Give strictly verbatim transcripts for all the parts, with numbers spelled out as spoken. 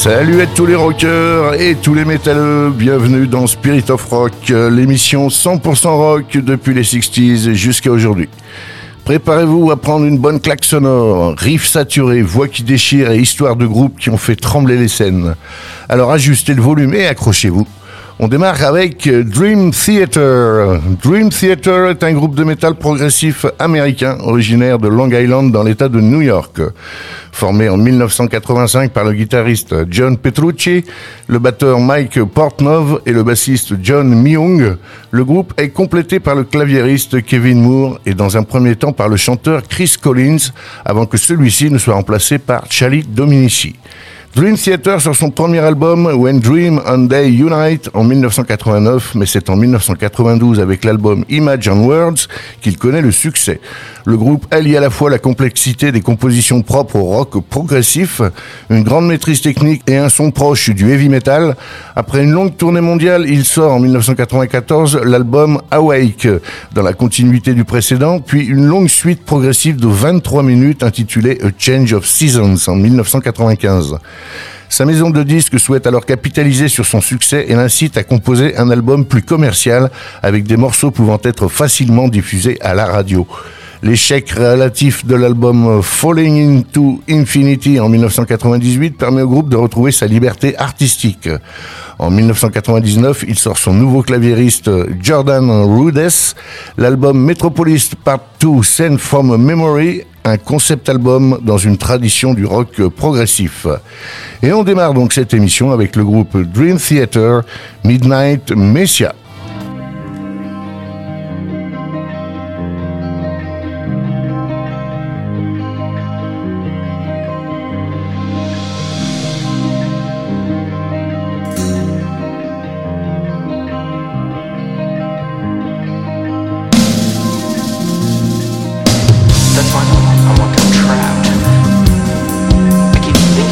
Salut à tous les rockers et tous les métalleux, bienvenue dans Spirit of Rock, l'émission cent pour cent rock depuis les sixties jusqu'à aujourd'hui. Préparez-vous à prendre une bonne claque sonore, riffs saturés, voix qui déchirent et histoires de groupes qui ont fait trembler les scènes. Alors ajustez le volume et accrochez-vous. On démarre avec Dream Theater. Dream Theater est un groupe de métal progressif américain originaire de Long Island dans l'état de New York. Formé en dix-neuf cent quatre-vingt-cinq par le guitariste John Petrucci, le batteur Mike Portnoy et le bassiste John Myung, le groupe est complété par le claviériste Kevin Moore et dans un premier temps par le chanteur Chris Collins avant que celui-ci ne soit remplacé par Charlie Dominici. Dream Theater sur son premier album When Dream and They Unite en dix-neuf cent quatre-vingt-neuf, mais c'est en dix-neuf cent quatre-vingt-douze avec l'album Image and Words qu'il connaît le succès. Le groupe allie à la fois la complexité des compositions propres au rock progressif, une grande maîtrise technique et un son proche du heavy metal. Après une longue tournée mondiale, il sort en dix-neuf cent quatre-vingt-quatorze l'album Awake, dans la continuité du précédent, puis une longue suite progressive de vingt-trois minutes intitulée A Change of Seasons en dix-neuf cent quatre-vingt-quinze. Sa maison de disques souhaite alors capitaliser sur son succès et l'incite à composer un album plus commercial avec des morceaux pouvant être facilement diffusés à la radio. L'échec relatif de l'album Falling into Infinity en dix-neuf cent quatre-vingt-dix-huit permet au groupe de retrouver sa liberté artistique. En dix-neuf cent quatre-vingt-dix-neuf, il sort son nouveau claviériste Jordan Rudess, l'album Metropolis Part deux Sent from Memory, un concept album dans une tradition du rock progressif. Et on démarre donc cette émission avec le groupe Dream Theater, Midnight Messiah.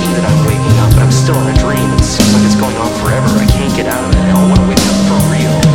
Still in a dream. It seems like it's going on forever. I can't get out of it. I want to wake up for real.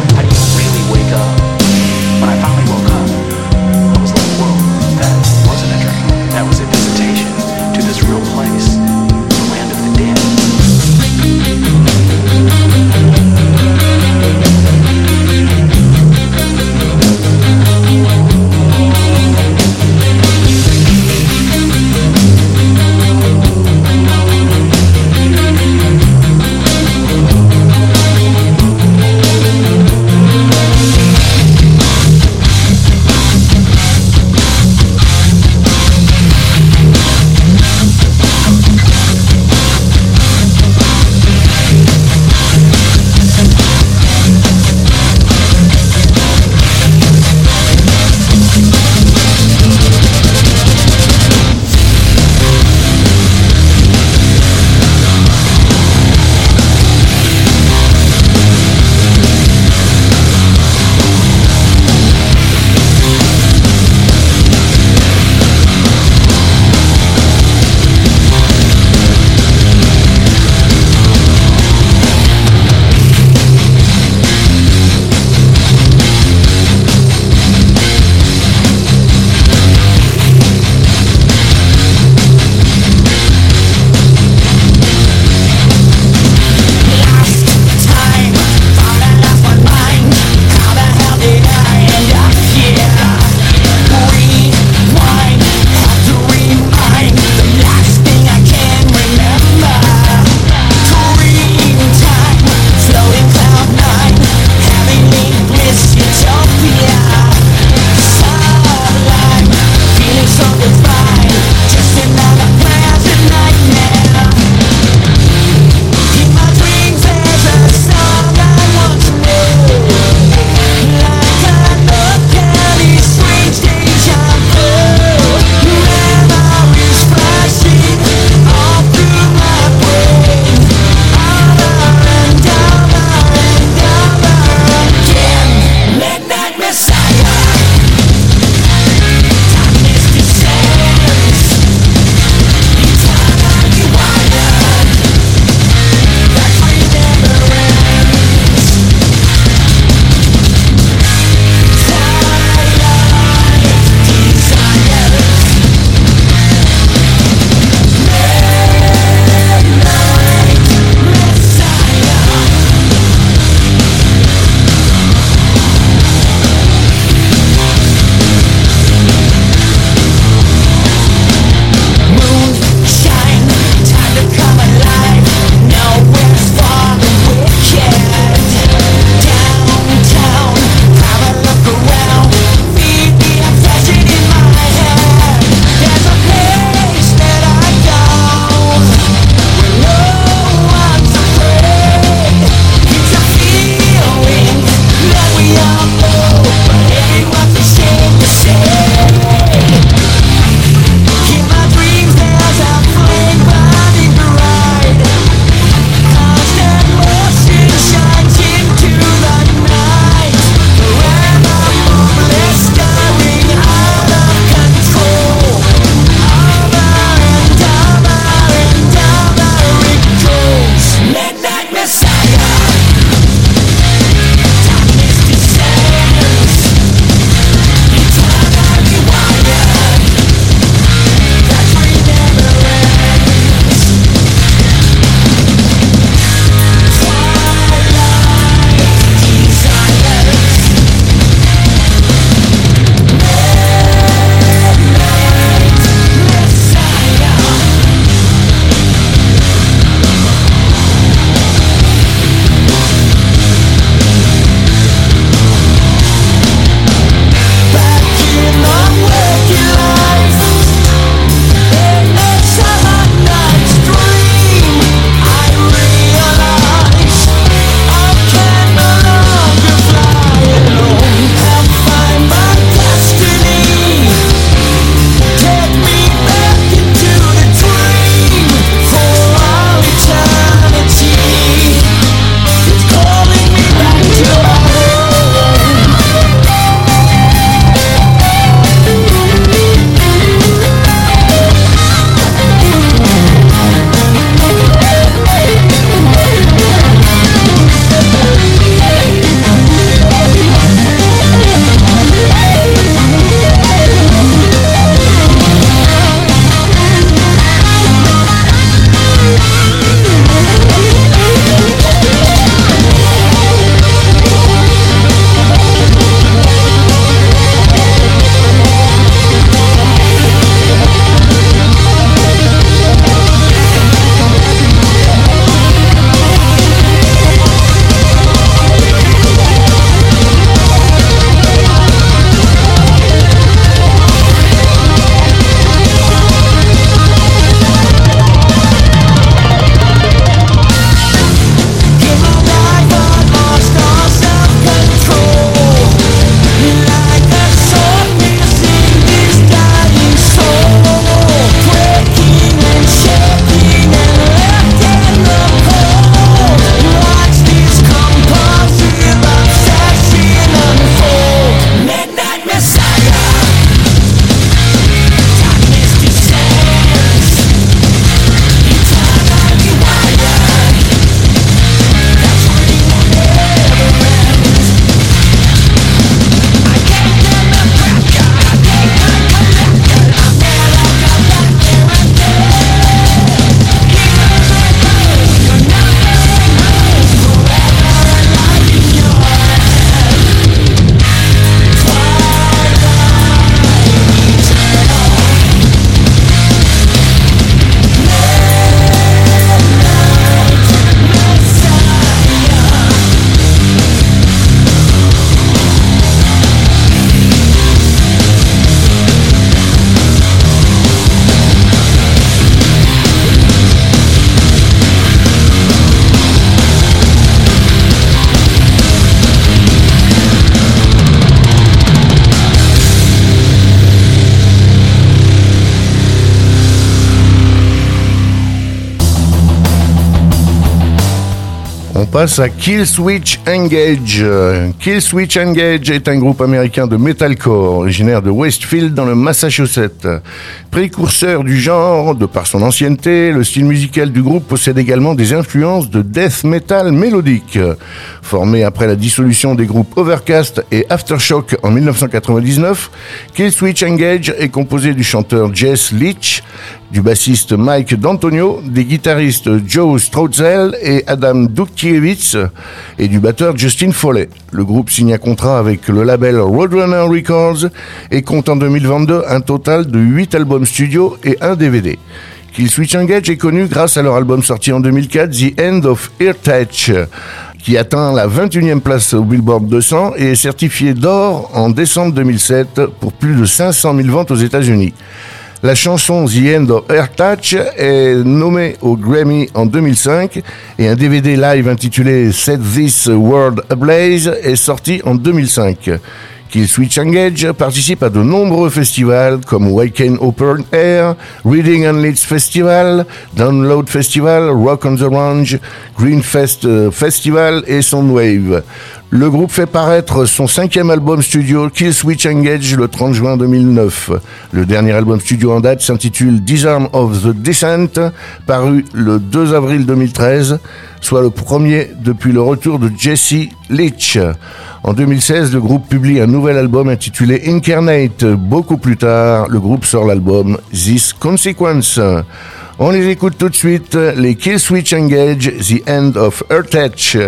On passe à Killswitch Engage. Killswitch Engage est un groupe américain de metalcore, originaire de Westfield dans le Massachusetts. Précurseur du genre, de par son ancienneté, le style musical du groupe possède également des influences de death metal mélodique. Formé après la dissolution des groupes Overcast et Aftershock en dix-neuf cent quatre-vingt-dix-neuf, Killswitch Engage est composé du chanteur Jess Leach, du bassiste Mike D'Antonio, des guitaristes Joe Strotzel et Adam Dutkiewicz et du batteur Justin Foley. Le groupe signe un contrat avec le label Roadrunner Records et compte en deux mille vingt-deux un total de huit albums studio et un D V D. Killswitch Engage est connu grâce à leur album sorti en deux mille quatre, The End of Eartach, qui atteint la vingt et unième place au Billboard deux cents et est certifié d'or en décembre deux mille sept pour plus de cinq cent mille ventes aux États-Unis. La chanson The End of Eartach est nommée au Grammy en deux mille cinq et un D V D live intitulé Set This World Ablaze est sorti en deux mille cinq. Killswitch Engage participe à de nombreux festivals comme Wacken Open Air, Reading and Leeds Festival, Download Festival, Rock on the Range, Greenfest Festival et Soundwave. Le groupe fait paraître son cinquième album studio Killswitch Engage le trente juin deux mille neuf. Le dernier album studio en date s'intitule Disarm of the Descent, paru le deux avril deux mille treize, soit le premier depuis le retour de Jesse Leach. En deux mille seize, le groupe publie un nouvel album intitulé Incarnate. Beaucoup plus tard, le groupe sort l'album This Consequence. On les écoute tout de suite, les Killswitch Engage, The End of Eartach.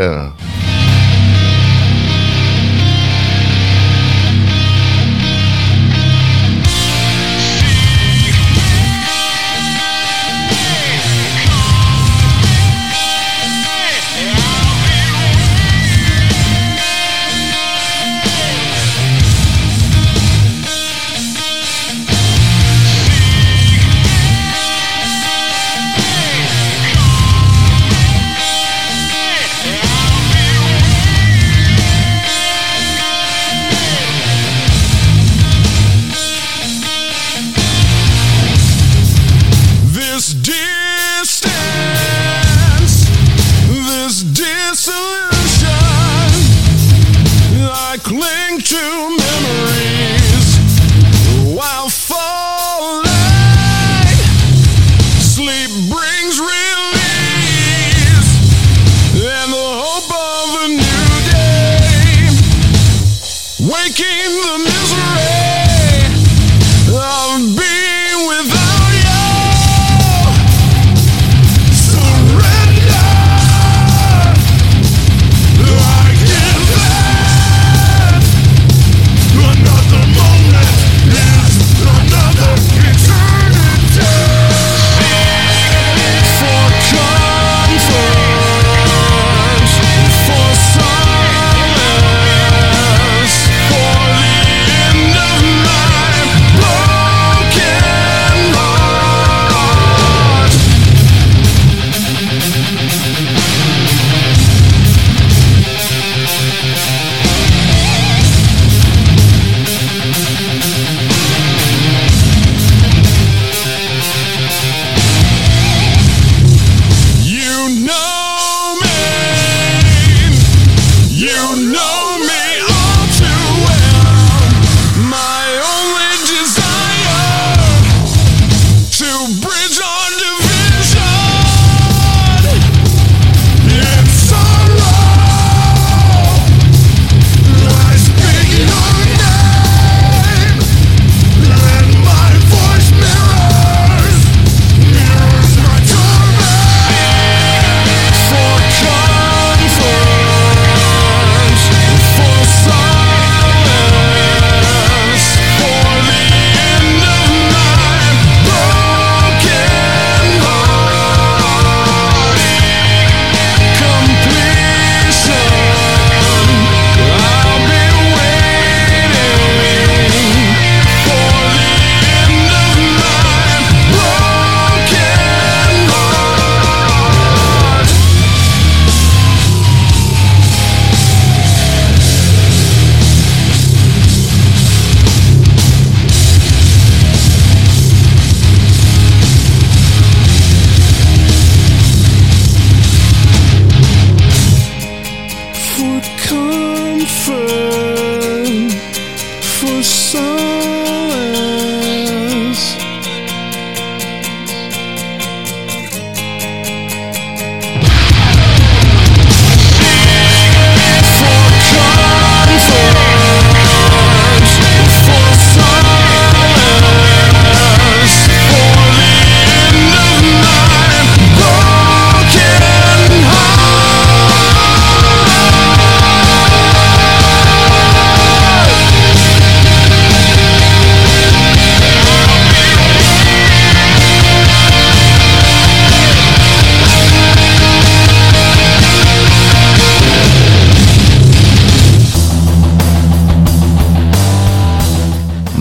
Yeah.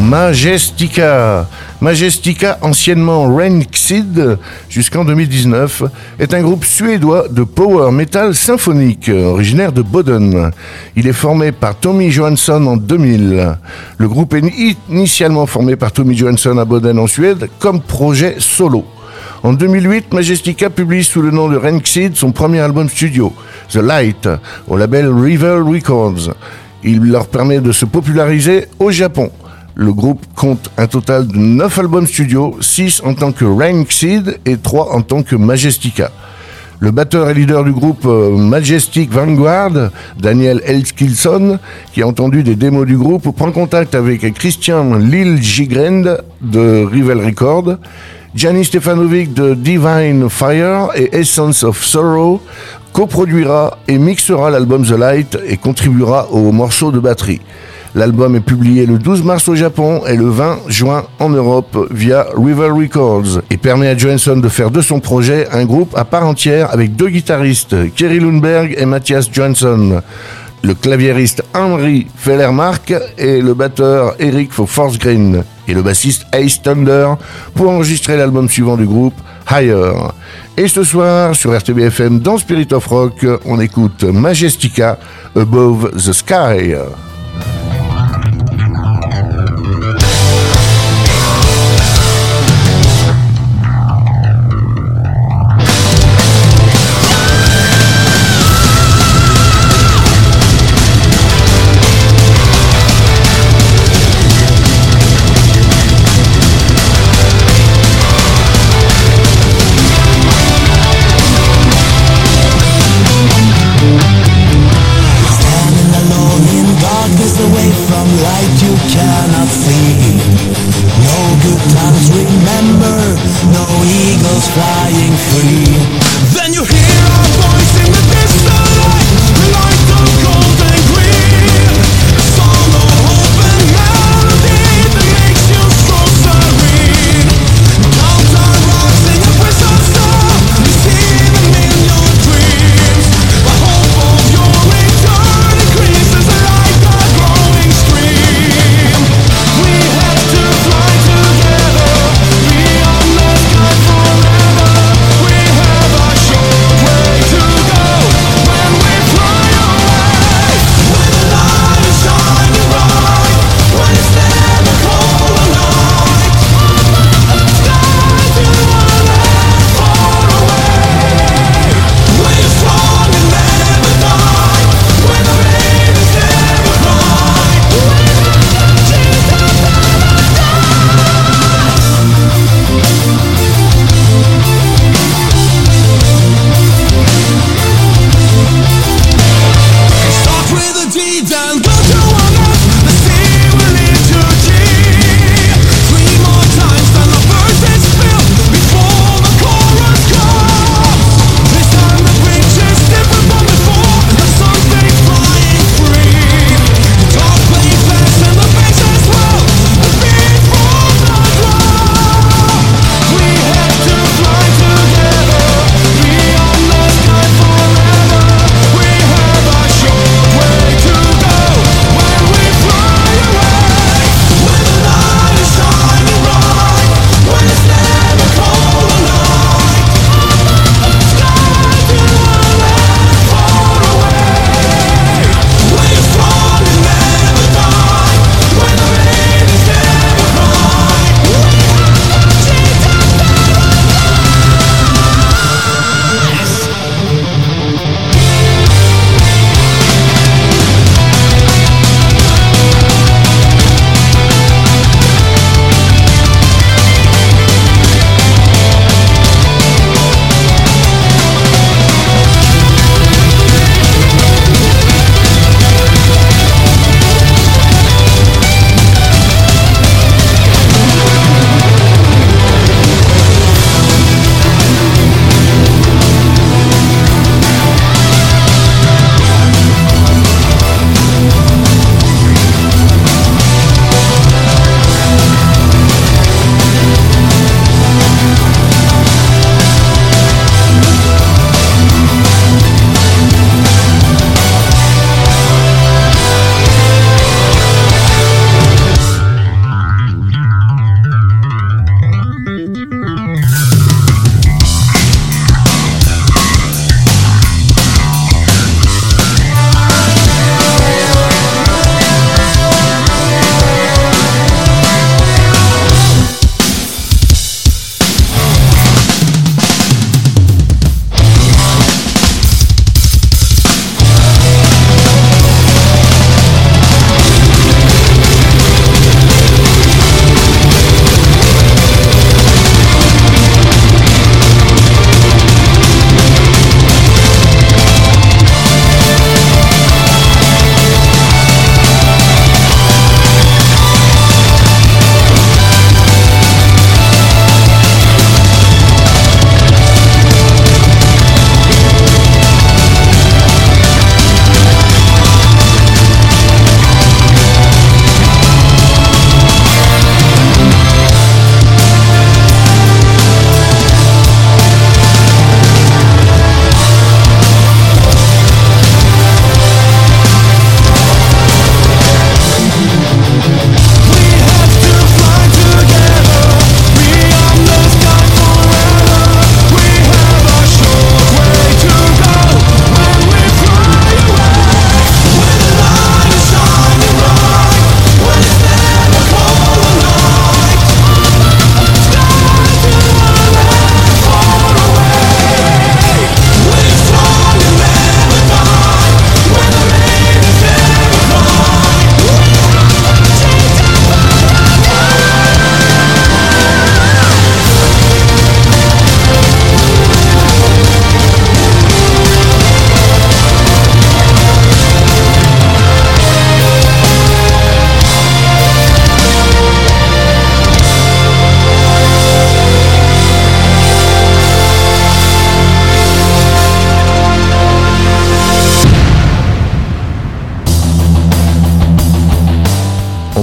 Majestica. Majestica, anciennement Rancid, jusqu'en deux mille dix-neuf, est un groupe suédois de power metal symphonique, originaire de Boden. Il est formé par Tommy Johansson en deux mille. Le groupe est initialement formé par Tommy Johansson à Boden en Suède comme projet solo. En deux mille huit, Majestica publie sous le nom de Rancid son premier album studio, The Light, au label River Records. Il leur permet de se populariser au Japon. Le groupe compte un total de neuf albums studio, six en tant que Rancid et trois en tant que Majestica. Le batteur et leader du groupe euh, Majestic Vanguard, Daniel Elskilson, qui a entendu des démos du groupe, prend contact avec Christian Liljegren de River Records, Gianni Stefanovic de Divine Fire et Essence of Sorrow coproduira et mixera l'album The Light et contribuera aux morceaux de batterie. L'album est publié le douze mars au Japon et le vingt juin en Europe via River Records et permet à Johansson de faire de son projet un groupe à part entière avec deux guitaristes, Kerry Lundberg et Mathias Johansson, le claviériste Henry Fellermark et le batteur Eric Forsgren et le bassiste Ace Thunder pour enregistrer l'album suivant du groupe, Higher. Et ce soir, sur R T B F M, dans Spirit of Rock, on écoute Majestica, Above the Sky. Standing alone in dark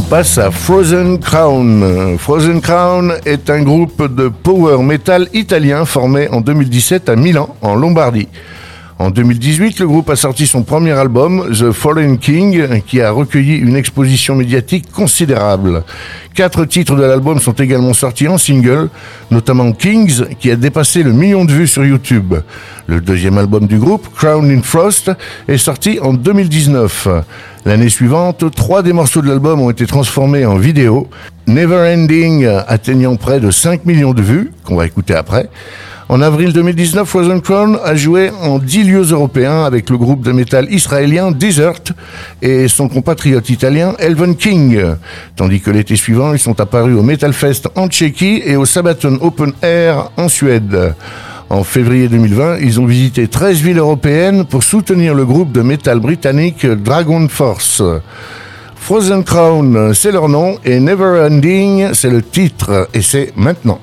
passe à Frozen Crown. Frozen Crown est un groupe de power metal italien formé en deux mille dix-sept à Milan, en Lombardie. En deux mille dix-huit, le groupe a sorti son premier album, The Fallen King, qui a recueilli une exposition médiatique considérable. Quatre titres de l'album sont également sortis en single, notamment Kings, qui a dépassé le million de vues sur YouTube. Le deuxième album du groupe, Crowned in Frost, est sorti en deux mille dix-neuf. L'année suivante, trois des morceaux de l'album ont été transformés en vidéo, Never Ending atteignant près de cinq millions de vues, qu'on va écouter après. En avril deux mille dix-neuf, Frozen Crown a joué en dix lieux européens avec le groupe de métal israélien Desert et son compatriote italien Elven King. Tandis que l'été suivant, ils sont apparus au Metal Fest en Tchéquie et au Sabaton Open Air en Suède. En février deux mille vingt, ils ont visité treize villes européennes pour soutenir le groupe de métal britannique Dragon Force. Frozen Crown, c'est leur nom, et Never Ending, c'est le titre, et c'est maintenant.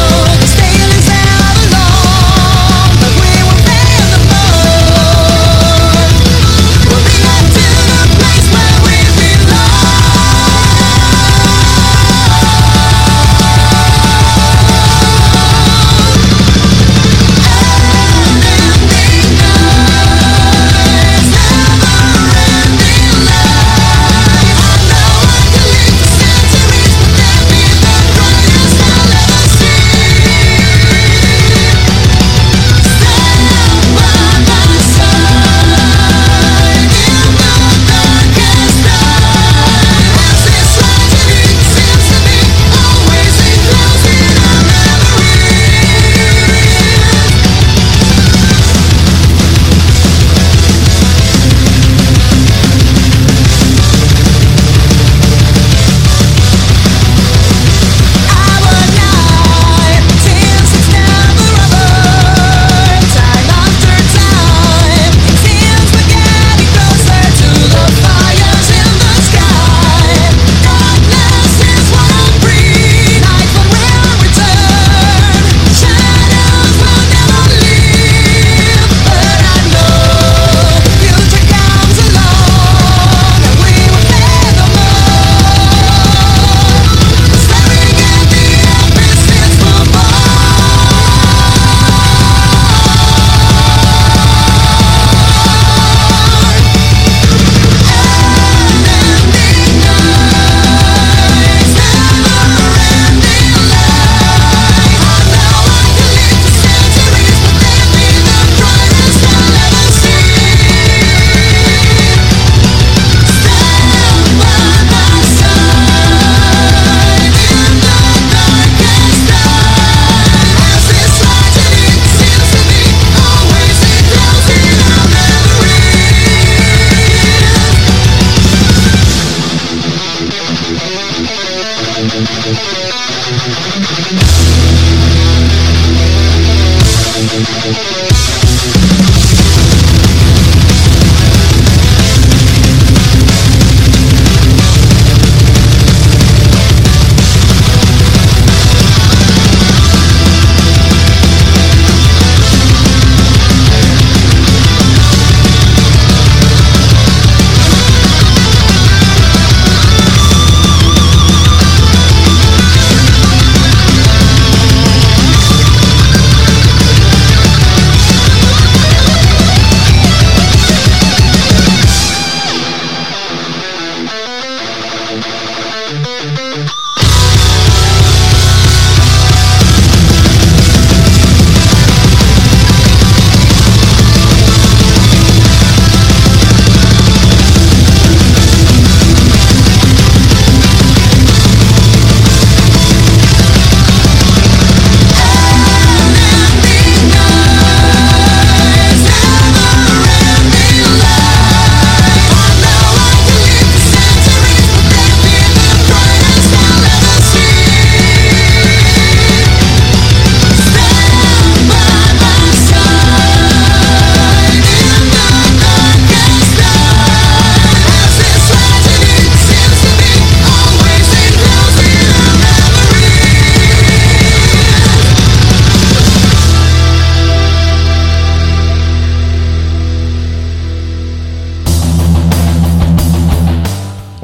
Oh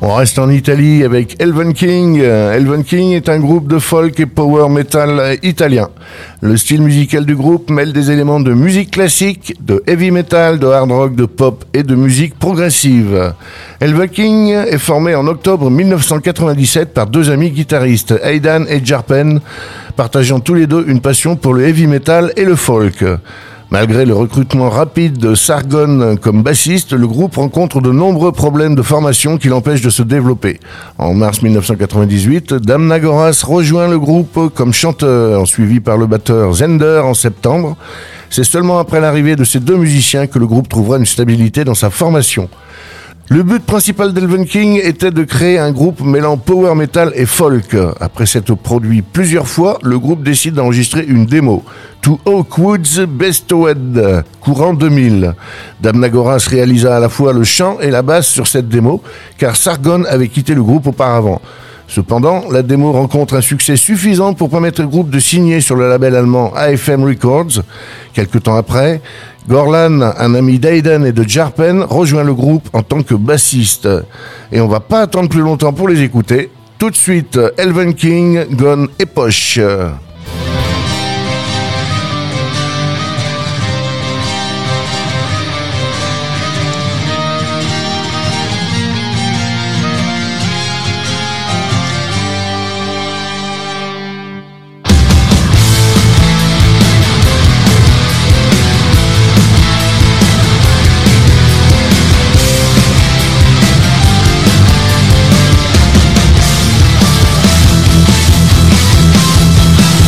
On reste en Italie avec Elven King. Elven King est un groupe de folk et power metal italien. Le style musical du groupe mêle des éléments de musique classique, de heavy metal, de hard rock, de pop et de musique progressive. Elven King est formé en octobre mille neuf cent quatre-vingt-dix-sept par deux amis guitaristes, Aidan et Jarpen, partageant tous les deux une passion pour le heavy metal et le folk. Malgré le recrutement rapide de Sargon comme bassiste, le groupe rencontre de nombreux problèmes de formation qui l'empêchent de se développer. En mars mille neuf cent quatre-vingt-dix-huit, Damna Goras rejoint le groupe comme chanteur, suivi par le batteur Zender en septembre. C'est seulement après l'arrivée de ces deux musiciens que le groupe trouvera une stabilité dans sa formation. Le but principal d'Elven King était de créer un groupe mêlant power metal et folk. Après s'être produit plusieurs fois, le groupe décide d'enregistrer une démo, To Oakwoods Bestowed, courant deux mille. Damna Goras réalisa à la fois le chant et la basse sur cette démo, car Sargon avait quitté le groupe auparavant. Cependant, la démo rencontre un succès suffisant pour permettre au groupe de signer sur le label allemand A F M Records. Quelque temps après, Gorlan, un ami d'Aidan et de Jarpen, rejoint le groupe en tant que bassiste. Et on va pas attendre plus longtemps pour les écouter. Tout de suite, Elven King, Gone et Poche. We'll be right back.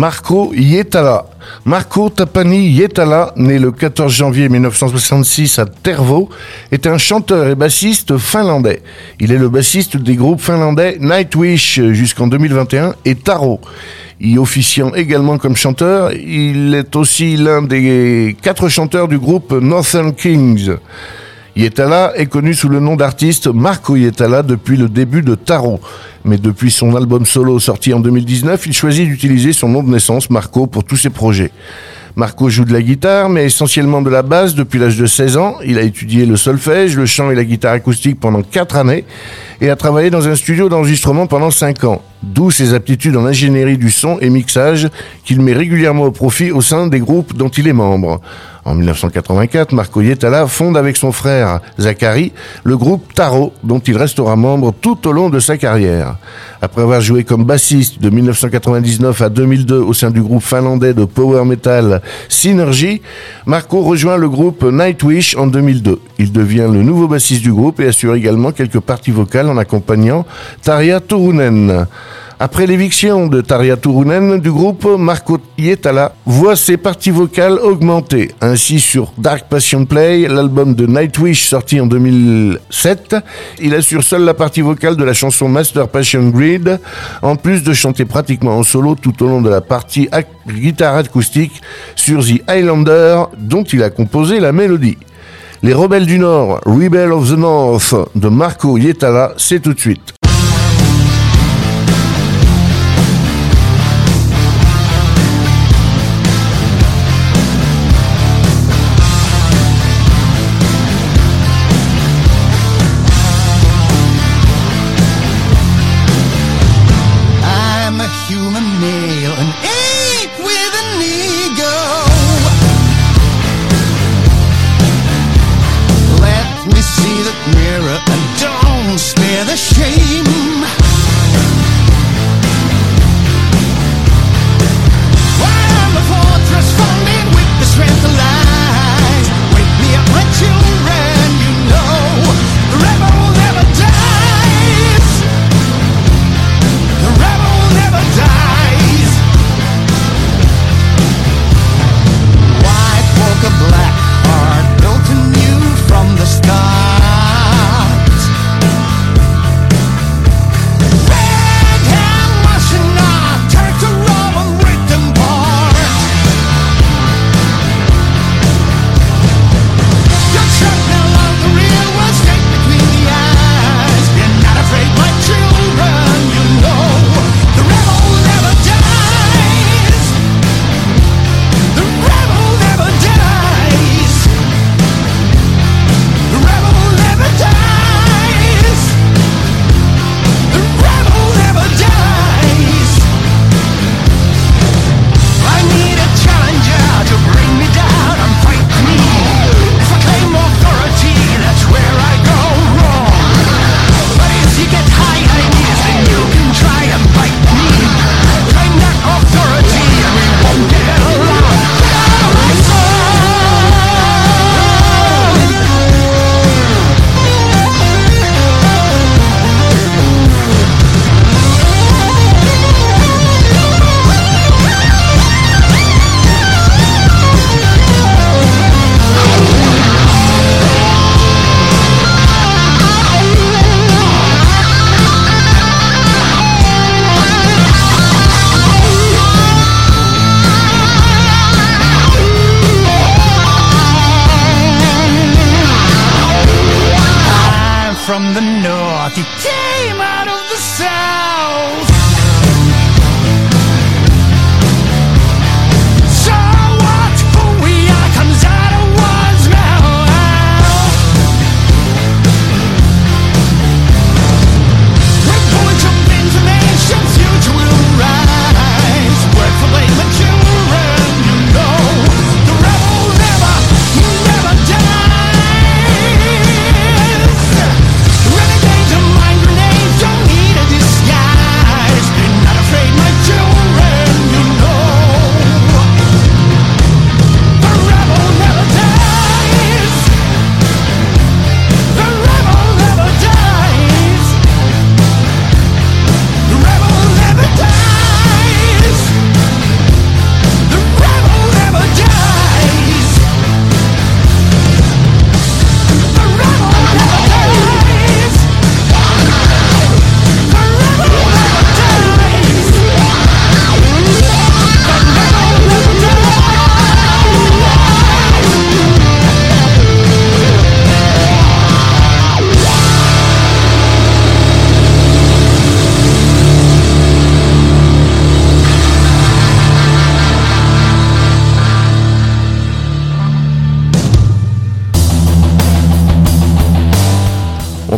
Marco Hietala. Marco Tapani Hietala, né le quatorze janvier mille neuf cent soixante-six à Tervo, est un chanteur et bassiste finlandais. Il est le bassiste des groupes finlandais Nightwish jusqu'en deux mille vingt et un et Taro. Y officiant également comme chanteur, il est aussi l'un des quatre chanteurs du groupe Northern Kings. Hietala est connu sous le nom d'artiste Marco Hietala depuis le début de Taro. Mais depuis son album solo sorti en deux mille dix-neuf, il choisit d'utiliser son nom de naissance, Marco, pour tous ses projets. Marco joue de la guitare, mais essentiellement de la basse depuis l'âge de seize ans. Il a étudié le solfège, le chant et la guitare acoustique pendant quatre années et a travaillé dans un studio d'enregistrement pendant cinq ans. D'où ses aptitudes en ingénierie du son et mixage qu'il met régulièrement au profit au sein des groupes dont il est membre. En mille neuf cent quatre-vingt-quatre, Marco Hietala fonde avec son frère Zachary le groupe Taro, dont il restera membre tout au long de sa carrière. Après avoir joué comme bassiste de mille neuf cent quatre-vingt-dix-neuf à deux mille deux au sein du groupe finlandais de power metal Synergy, Marco rejoint le groupe Nightwish en deux mille deux. Il devient le nouveau bassiste du groupe et assure également quelques parties vocales en accompagnant Tarja Turunen. Après l'éviction de Tarja Turunen du groupe, Marco Hietala voit ses parties vocales augmenter. Ainsi, sur Dark Passion Play, l'album de Nightwish sorti en deux mille sept, il assure seul la partie vocale de la chanson Master Passion Grid, en plus de chanter pratiquement en solo tout au long de la partie ac- guitare acoustique sur The Highlander, dont il a composé la mélodie. Les Rebelles du Nord, Rebel of the North de Marco Hietala, c'est tout de suite. From the north, he came out of the south. So what? Who we are comes out of one's mouth. We're going to information, future will rise. Word for lame and children, you know. The rebel never, never dies. Renegades and mind grenades don't need a disguise.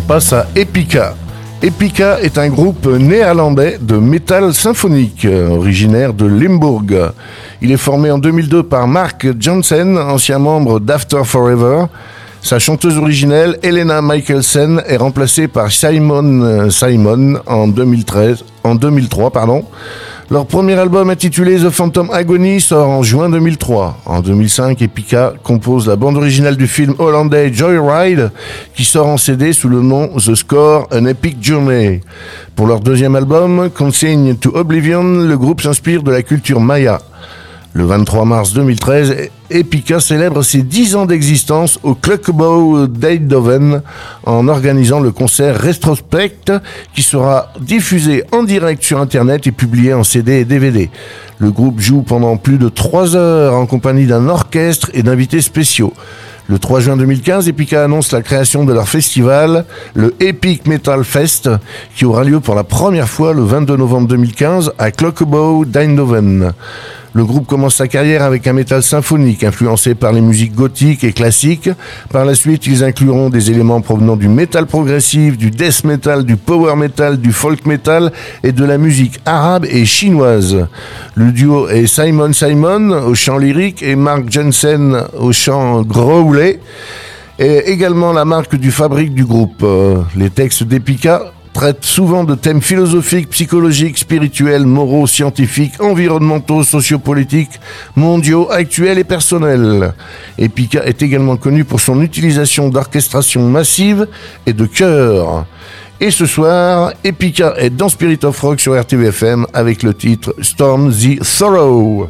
passe à Epica. Epica est un groupe néerlandais de métal symphonique, originaire de Limbourg. Il est formé en deux mille deux par Mark Jansen, ancien membre d'After Forever. Sa chanteuse originelle, Helena Michelsen, est remplacée par Simon Simon en deux mille treize, en deux mille trois, pardon. Leur premier album intitulé The Phantom Agony sort en juin deux mille trois. En deux mille cinq, Epica compose la bande originale du film hollandais Joyride, qui sort en C D sous le nom The Score, An Epic Journey. Pour leur deuxième album, Consigned to Oblivion, le groupe s'inspire de la culture maya. Le vingt-trois mars deux mille treize, Epica célèbre ses dix ans d'existence au Cluckebouw d'Eindhoven en organisant le concert Retrospect qui sera diffusé en direct sur Internet et publié en C D et D V D. Le groupe joue pendant plus de trois heures en compagnie d'un orchestre et d'invités spéciaux. Le trois juin deux mille quinze, Epica annonce la création de leur festival, le Epic Metal Fest, qui aura lieu pour la première fois le vingt-deux novembre deux mille quinze à Cluckebouw d'Eindhoven. Le groupe commence sa carrière avec un métal symphonique influencé par les musiques gothiques et classiques. Par la suite, ils incluront des éléments provenant du métal progressif, du death metal, du power metal, du folk metal et de la musique arabe et chinoise. Le duo est Simon Simon au chant lyrique et Mark Jansen au chant growlé, et également la marque du fabrique du groupe. Les textes d'Epica traitent souvent de thèmes philosophiques, psychologiques, spirituels, moraux, scientifiques, environnementaux, sociopolitiques, mondiaux, actuels et personnels. Epica est également connu pour son utilisation d'orchestration massive et de chœurs. Et ce soir, Epica est dans Spirit of Rock sur R T V F M avec le titre Storm the Sorrow.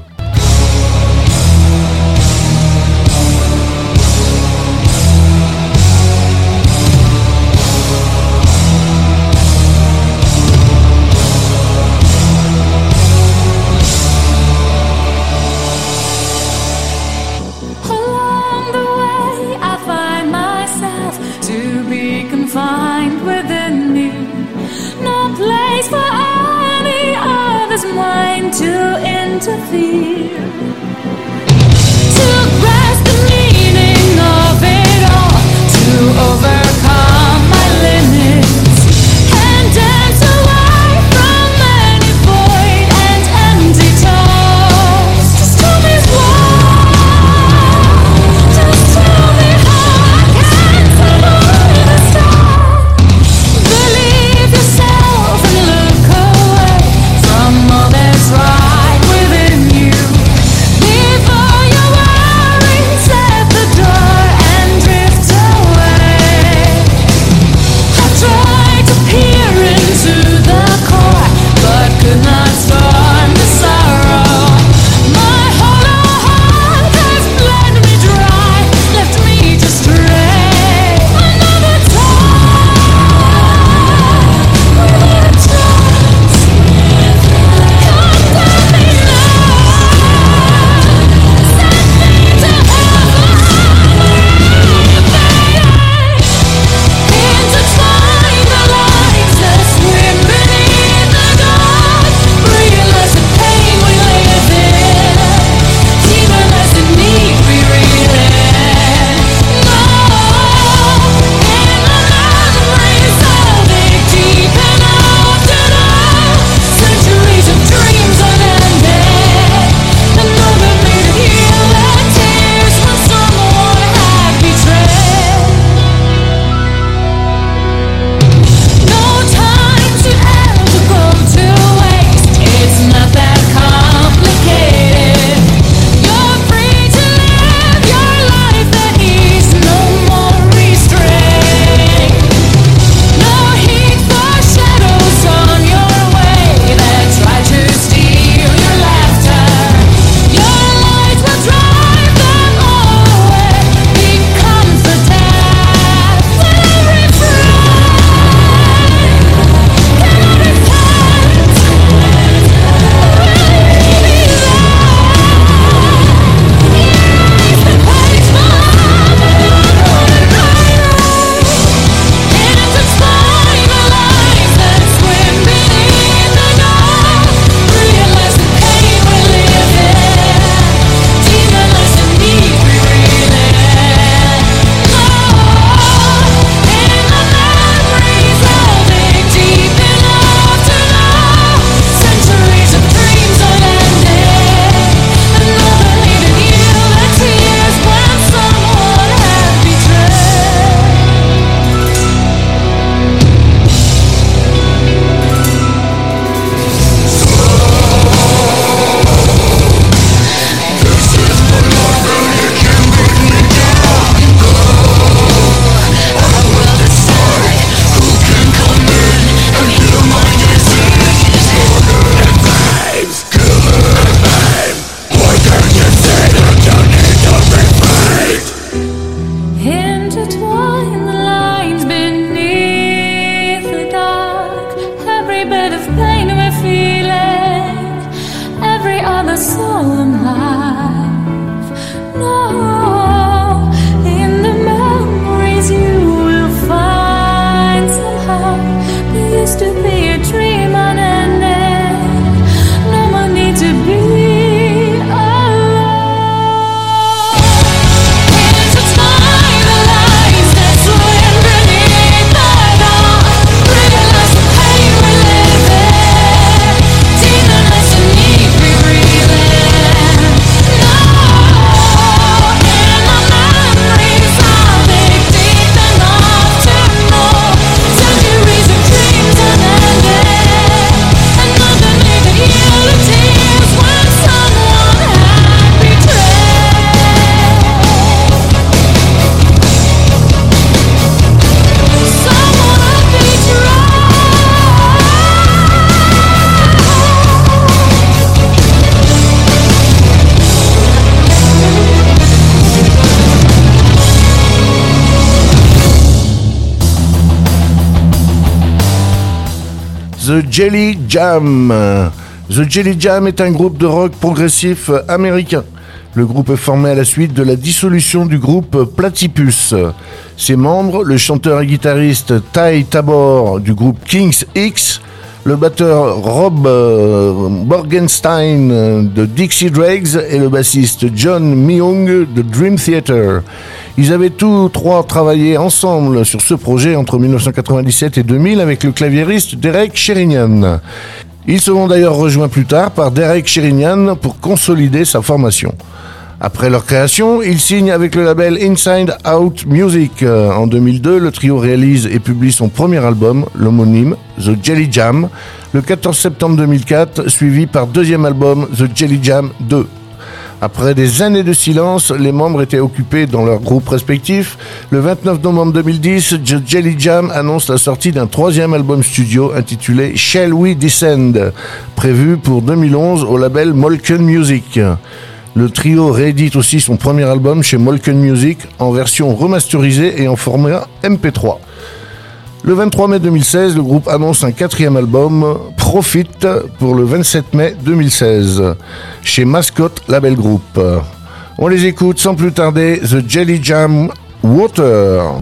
Right within you. every bit of pain we're feeling, every other soul in life. No, in the memories you will find somehow there used to be a dream unending. No more need to be. The Jelly Jam. The Jelly Jam est un groupe de rock progressif américain. Le groupe est formé à la suite de la dissolution du groupe Platypus. Ses membres, le chanteur et guitariste Ty Tabor du groupe Kings X, le batteur Rob euh, Borgenstein de Dixie Dregs et le bassiste John Myung de Dream Theater. Ils avaient tous trois travaillé ensemble sur ce projet entre dix-neuf cent quatre-vingt-dix-sept et deux mille avec le claviériste Derek Sherinian. Ils seront d'ailleurs rejoints plus tard par Derek Sherinian pour consolider sa formation. Après leur création, ils signent avec le label Inside Out Music. En deux mille deux, le trio réalise et publie son premier album, l'homonyme The Jelly Jam, le quatorze septembre deux mille quatre, suivi par deuxième album The Jelly Jam deux. Après des années de silence, les membres étaient occupés dans leurs groupes respectifs. Le vingt-neuf novembre deux mille dix, The Jelly Jam annonce la sortie d'un troisième album studio intitulé Shall We Descend, prévu pour deux mille onze au label Molken Music. Le trio réédite aussi son premier album chez Molken Music en version remasterisée et en format M P trois. Le vingt-trois mai deux mille seize, le groupe annonce un quatrième album, Profit, pour le vingt-sept mai deux mille seize, chez Mascot Label Group. On les écoute sans plus tarder, The Jelly Jam Water.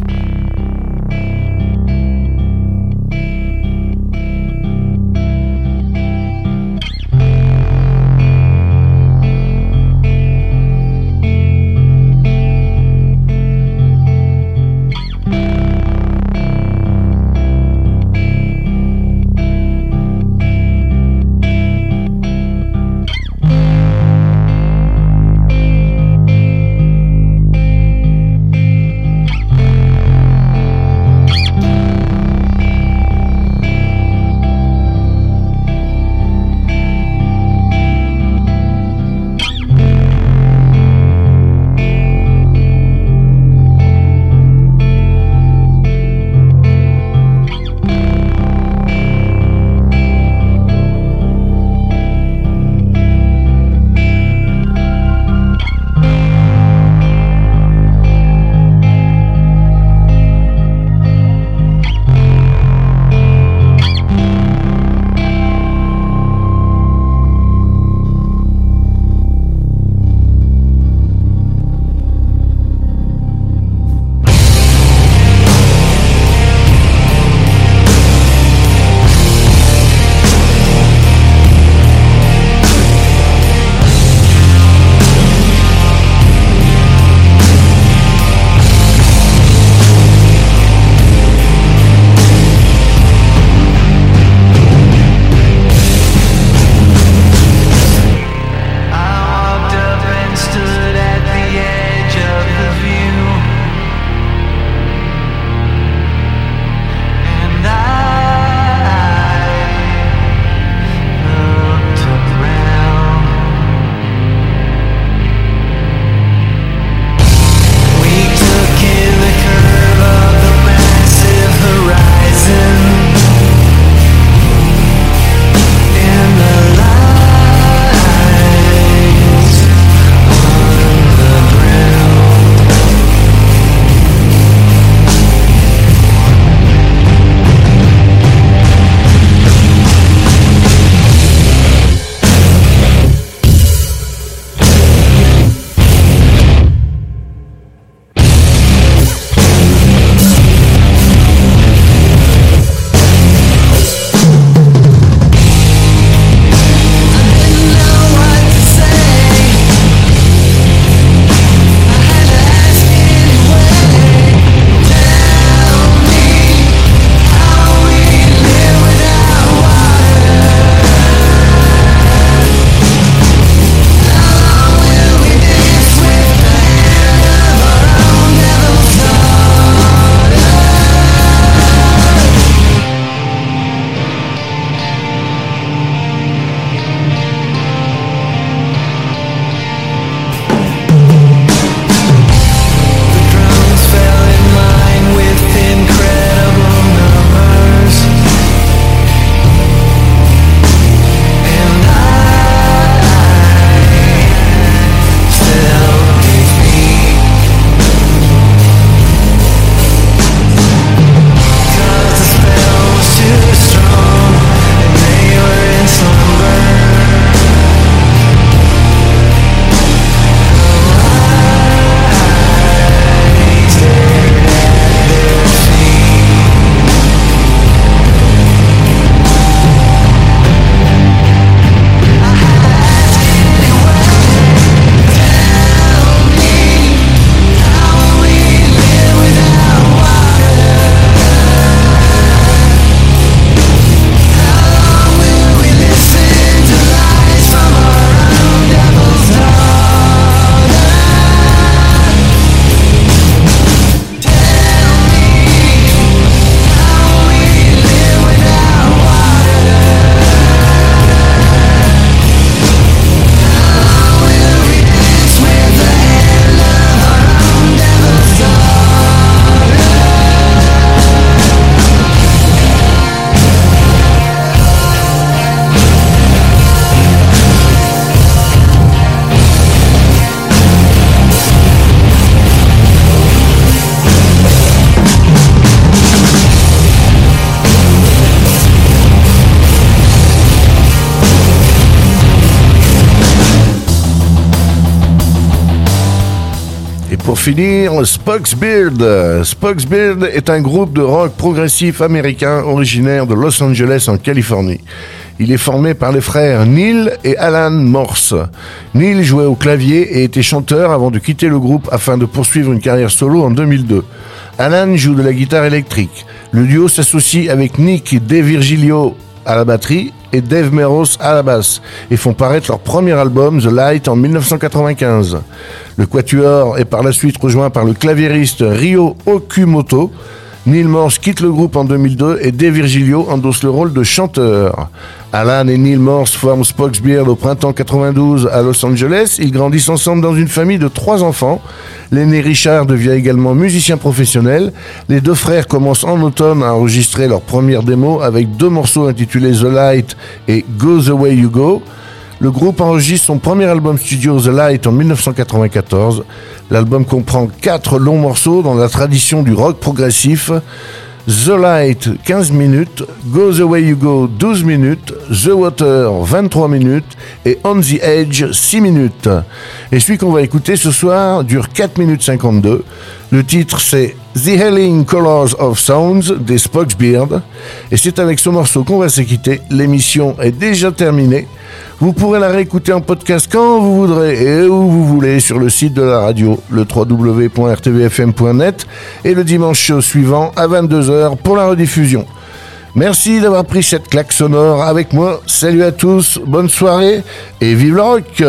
finir, Spock's Beard. Spock's Beard est un groupe de rock progressif américain originaire de Los Angeles en Californie. Il est formé par les frères Neil et Alan Morse. Neil jouait au clavier et était chanteur avant de quitter le groupe afin de poursuivre une carrière solo en deux mille deux. Alan joue de la guitare électrique. Le duo s'associe avec Nick DeVirgilio à la batterie et Dave Meros à la basse et font paraître leur premier album The Light en dix-neuf cent quatre-vingt-quinze. Le quatuor est par la suite rejoint par le claviériste Ryo Okumoto. Neil Morse quitte le groupe en deux mille deux et Dave Virgilio endosse le rôle de chanteur. Alan et Neil Morse forment Spock's Beard au printemps quatre-vingt-douze à Los Angeles. Ils grandissent ensemble dans une famille de trois enfants. L'aîné Richard devient également musicien professionnel. Les deux frères commencent en automne à enregistrer leur première démo avec deux morceaux intitulés The Light et Go the Way You Go. Le groupe enregistre son premier album studio The Light en dix-neuf cent quatre-vingt-quatorze. L'album comprend quatre longs morceaux dans la tradition du rock progressif. The Light, quinze minutes, Go the Way You Go, douze minutes, The Water, vingt-trois minutes et On the Edge, six minutes. Et celui qu'on va écouter ce soir dure quatre minutes cinquante-deux. Le titre c'est The Healing Colors of Sounds des Spock's Beard. Et c'est avec ce morceau qu'on va se quitter. L'émission est déjà terminée. Vous pourrez la réécouter en podcast quand vous voudrez et où vous voulez sur le site de la radio, le w w w point r t v f m point net et le dimanche suivant à vingt-deux heures pour la rediffusion. Merci d'avoir pris cette claque sonore avec moi. Salut à tous, bonne soirée et vive le rock!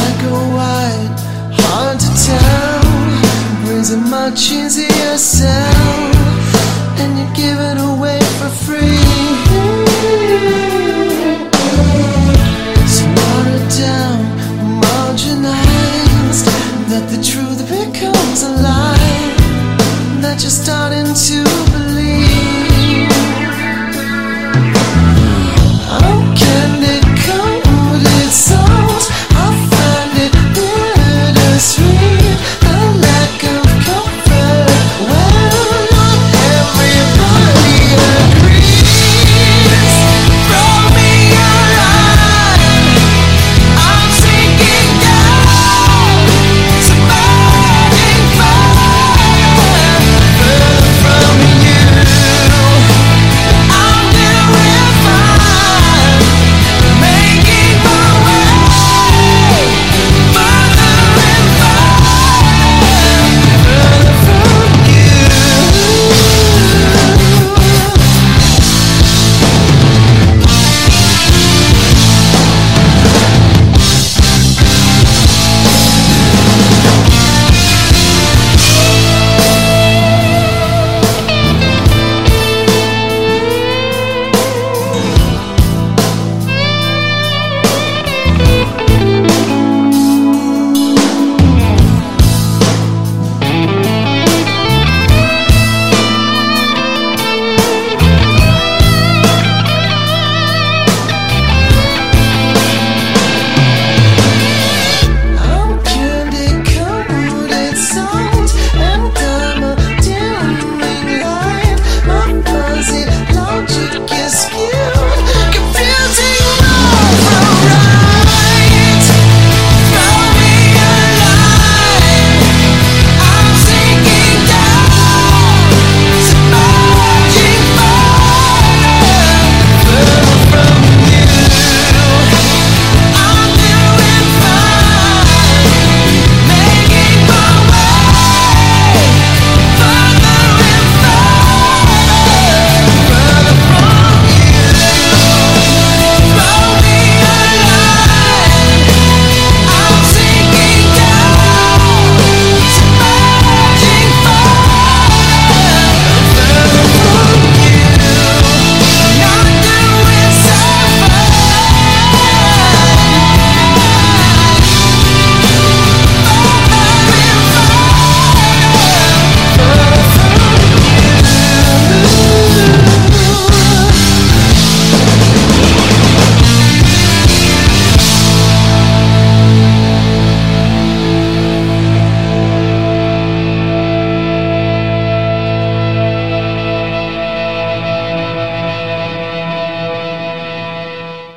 much easier said.